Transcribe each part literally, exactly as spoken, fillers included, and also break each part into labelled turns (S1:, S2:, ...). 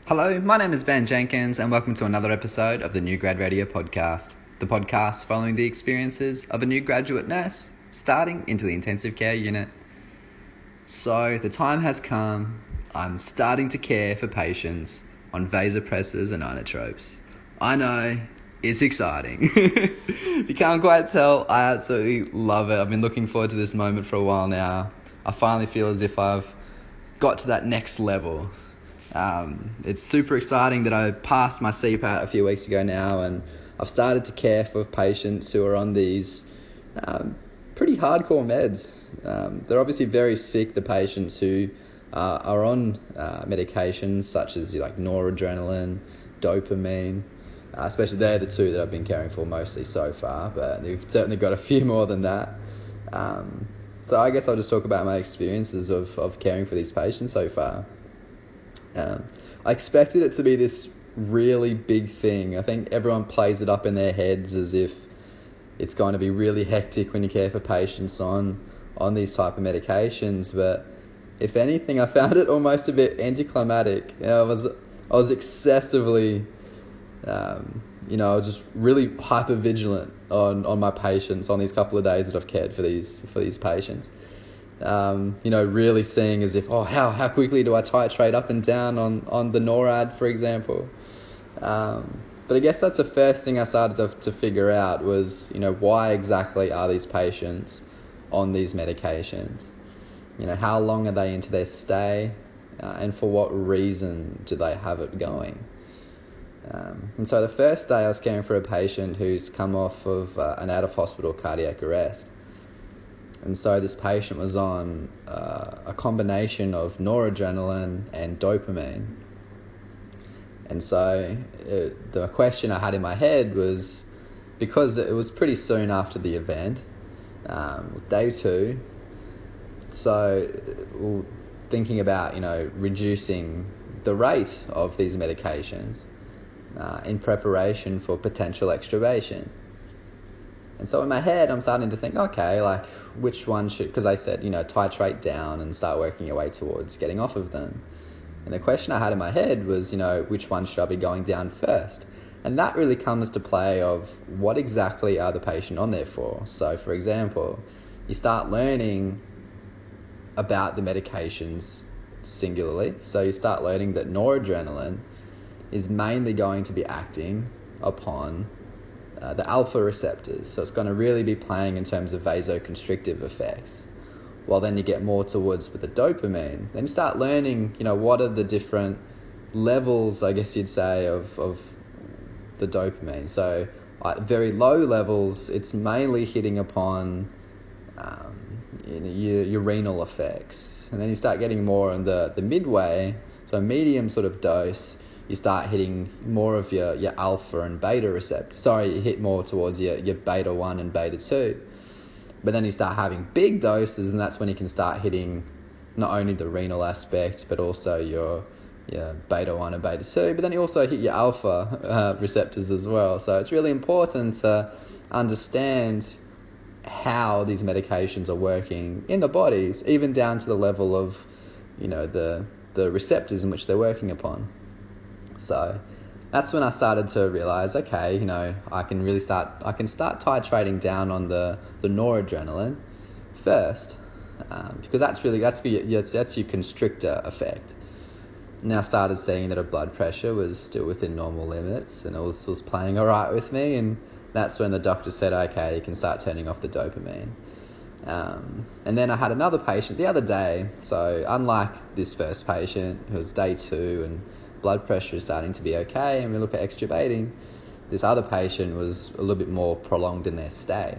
S1: Hello, my name is Ben Jenkins and welcome to another episode of the New Grad Radio podcast, the podcast following the experiences of a new graduate nurse starting into the intensive care unit. So the time has come, I'm starting to care for patients on vasopressors and inotropes. I know, it's exciting. If you can't quite tell, I absolutely love it. I've been looking forward to this moment for a while now. I finally feel as if I've got to that next level. Um, it's super exciting that I passed my C PAT a few weeks ago now, and I've started to care for patients who are on these um, pretty hardcore meds. Um, they're obviously very sick, the patients who uh, are on uh, medications such as like noradrenaline, dopamine, uh, especially they're the two that I've been caring for mostly so far, but they've certainly got a few more than that. Um, so I guess I'll just talk about my experiences of, of caring for these patients so far. Um, I expected it to be this really big thing. I think everyone plays it up in their heads as if it's going to be really hectic when you care for patients on on these type of medications. But if anything, I found it almost a bit anticlimactic. You know, I was I was excessively, um, you know, just really hyper vigilant on, on my patients on these couple of days that I've cared for these for these patients. Um, you know, really seeing as if, oh, how how quickly do I titrate up and down on, on the NORAD, for example. Um, but I guess that's the first thing I started to, to figure out was, you know, why exactly are these patients on these medications? You know, how long are they into their stay, uh, and for what reason do they have it going? Um, and so the first day I was caring for a patient who's come off of uh, an out-of-hospital cardiac arrest. And so this patient was on uh, a combination of noradrenaline and dopamine. And so it, the question I had in my head was, because it was pretty soon after the event, um, day two, so well, thinking about, you know, reducing the rate of these medications uh, in preparation for potential extubation. And so in my head, I'm starting to think, okay, like, which one should... Because I said, you know, titrate down and start working your way towards getting off of them. And the question I had in my head was, you know, which one should I be going down first? And that really comes to play of what exactly are the patient on there for. So, for example, you start learning about the medications singularly. So you start learning that noradrenaline is mainly going to be acting upon Uh, the alpha receptors, so it's going to really be playing in terms of vasoconstrictive effects. Well, then you get more towards with the dopamine. Then you start learning, you know, what are the different levels, I guess you'd say, of of the dopamine. So at very low levels, it's mainly hitting upon um, you know, your, your renal effects. And then you start getting more in the, the midway, so medium sort of dose, you start hitting more of your, your alpha and beta receptors. Sorry, you hit more towards your, your beta one and beta two. But then you start having big doses, and that's when you can start hitting not only the renal aspect, but also your, your beta one and beta two. But then you also hit your alpha uh, receptors as well. So it's really important to understand how these medications are working in the bodies, even down to the level of, you know, the, the receptors in which they're working upon. So that's when I started to realize, okay, you know, I can really start, I can start titrating down on the, the noradrenaline first, um, because that's really, that's your, that's your constrictor effect. Now I started seeing that her blood pressure was still within normal limits, and it was, it was playing all right with me, and that's when the doctor said, okay, you can start turning off the dopamine. Um, and then I had another patient the other day, so unlike this first patient, who was day two, and blood pressure is starting to be okay, and we look at extubating, this other patient was a little bit more prolonged in their stay.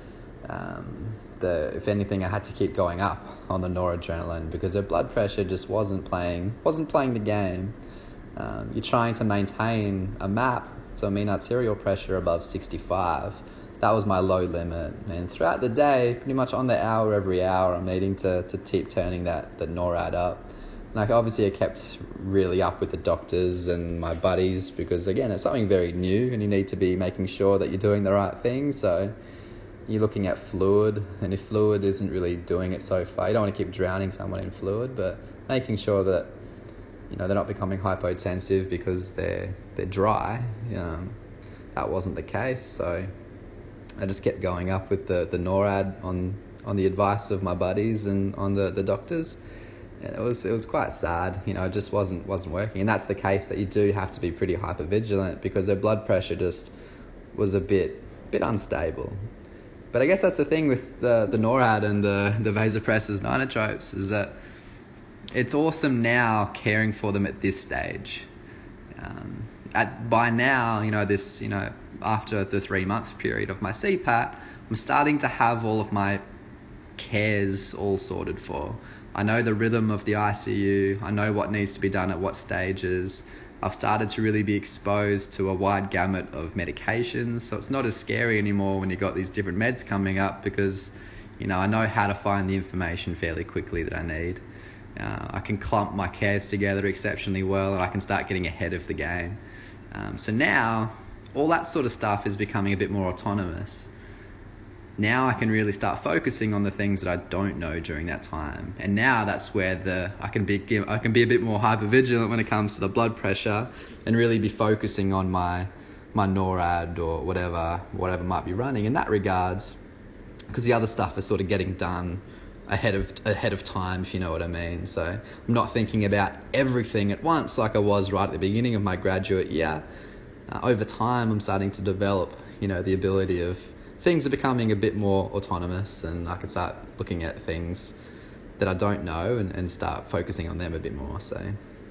S1: Um, the, if anything, I had to keep going up on the noradrenaline because her blood pressure just wasn't playing wasn't playing the game. Um, you're trying to maintain a M A P, so mean arterial pressure above sixty-five. That was my low limit, and throughout the day, pretty much on the hour, every hour, I'm needing to, to keep turning that, that NORAD up. Like, obviously I kept really up with the doctors and my buddies because, again, it's something very new and you need to be making sure that you're doing the right thing. So you're looking at fluid, and if fluid isn't really doing it so far, you don't want to keep drowning someone in fluid, but making sure that you know, they're not becoming hypotensive because they're they're dry. Um, that wasn't the case, so I just kept going up with the, the NORAD on on the advice of my buddies and on the, the doctors. And it was it was quite sad, you know, it just wasn't wasn't working. And that's the case that you do have to be pretty hypervigilant because her blood pressure just was a bit bit unstable. But I guess that's the thing with the, the NORAD and the, the vasopressors and inotropes is that it's awesome now caring for them at this stage. Um, at by now, you know, this, you know, after the three-month period of my C PAT, I'm starting to have all of my cares all sorted for. I know the rhythm of the I C U. I know what needs to be done at what stages. I've started to really be exposed to a wide gamut of medications, so it's not as scary anymore when you've got these different meds coming up because, you know, I know how to find the information fairly quickly that I need. Uh, I can clump my cares together exceptionally well and I can start getting ahead of the game. Um, so now, all that sort of stuff is becoming a bit more autonomous. Now I can really start focusing on the things that I don't know during that time. And now that's where the I can be I can be a bit more hypervigilant when it comes to the blood pressure and really be focusing on my my NORAD or whatever whatever might be running in that regards, because the other stuff is sort of getting done ahead of ahead of time, if you know what I mean. So I'm not thinking about everything at once like I was right at the beginning of my graduate year. Uh, over time, I'm starting to develop, you know, the ability of things are becoming a bit more autonomous, and I can start looking at things that I don't know and, and start focusing on them a bit more. So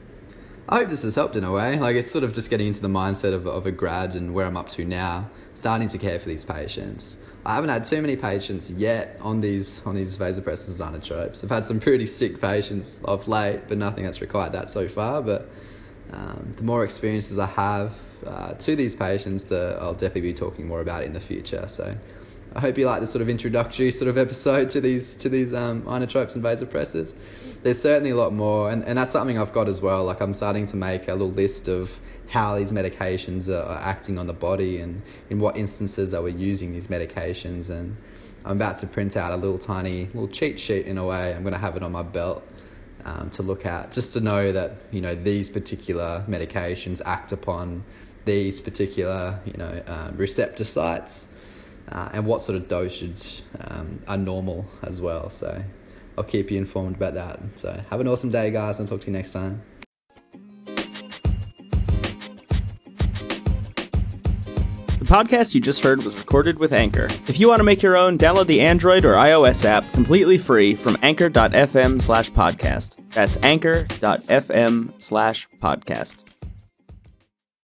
S1: I hope this has helped in a way. Like, it's sort of just getting into the mindset of, of a grad and where I'm up to now, starting to care for these patients. I haven't had too many patients yet on these on these vasopressors and inotropes. I've had some pretty sick patients of late, but nothing that's required that so far. But um, the more experiences I have uh, to these patients, the I'll definitely be talking more about it in the future. So I hope you like this sort of introductory sort of episode to these to these um, inotropes and vasopressors. There's certainly a lot more, and, and that's something I've got as well. Like, I'm starting to make a little list of how these medications are, are acting on the body and in what instances are we using these medications. And I'm about to print out a little tiny little cheat sheet in a way. I'm going to have it on my belt um, to look at, just to know that, you know, these particular medications act upon these particular, you know, um, receptor sites. Uh, and what sort of dosage um, are normal as well. So I'll keep you informed about that. So have an awesome day, guys, and I'll talk to you next time.
S2: The podcast you just heard was recorded with Anchor. If you want to make your own, download the Android or iOS app completely free from anchor.fm slash podcast. That's anchor.fm slash podcast.